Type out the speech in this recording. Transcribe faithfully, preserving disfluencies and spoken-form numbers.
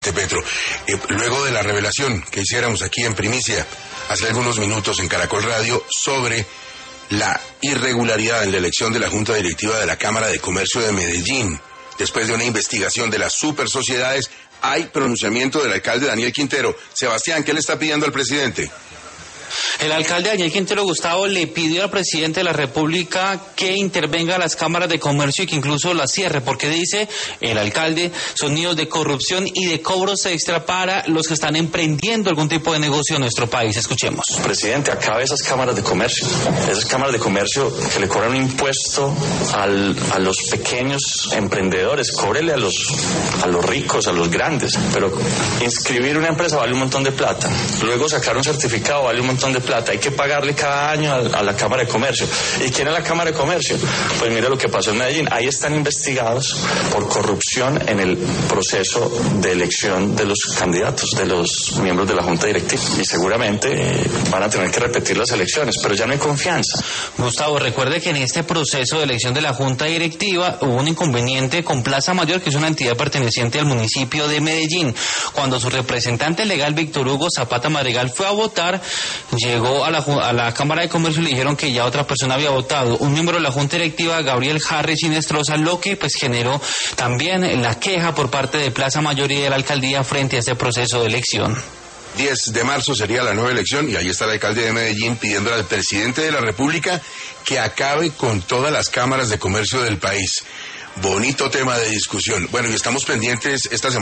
Petro. Eh, luego de la revelación que hiciéramos aquí en primicia hace algunos minutos en Caracol Radio sobre la irregularidad en la elección de la Junta Directiva de la Cámara de Comercio de Medellín, después de una investigación de las super sociedades, hay pronunciamiento del alcalde Daniel Quintero. Sebastián, ¿qué le está pidiendo al presidente? El alcalde Daniel Quintero, Gustavo, le pidió al presidente de la República que intervenga a las cámaras de comercio y que incluso las cierre, porque dice el alcalde, son nidos de corrupción y de cobros extra para los que están emprendiendo algún tipo de negocio en nuestro país. Escuchemos. Presidente, acabe esas cámaras de comercio, esas cámaras de comercio que le cobran un impuesto al, a los pequeños emprendedores, cóbrele a los, a los ricos, a los grandes, pero inscribir una empresa vale un montón de plata, luego sacar un certificado vale un montón de plata, hay que pagarle cada año a, a la Cámara de Comercio. ¿Y quién es la Cámara de Comercio? Pues mira lo que pasó en Medellín, ahí están investigados por corrupción en el proceso de elección de los candidatos, de los miembros de la Junta Directiva, y seguramente eh, van a tener que repetir las elecciones, pero ya no hay confianza. Gustavo, recuerde que en este proceso de elección de la Junta Directiva hubo un inconveniente con Plaza Mayor, que es una entidad perteneciente al municipio de Medellín. Cuando su representante legal, Víctor Hugo Zapata Madrigal, fue a votar, llegó a la, a la Cámara de Comercio y le dijeron que ya otra persona había votado, un miembro de la Junta Directiva, Gabriel Harris Sinestrosa, lo que pues generó también la queja por parte de Plaza Mayor y de la alcaldía frente a este proceso de elección. diez de marzo sería la nueva elección y ahí está el alcalde de Medellín pidiéndole al presidente de la República que acabe con todas las cámaras de comercio del país. Bonito tema de discusión. Bueno, y estamos pendientes esta semana.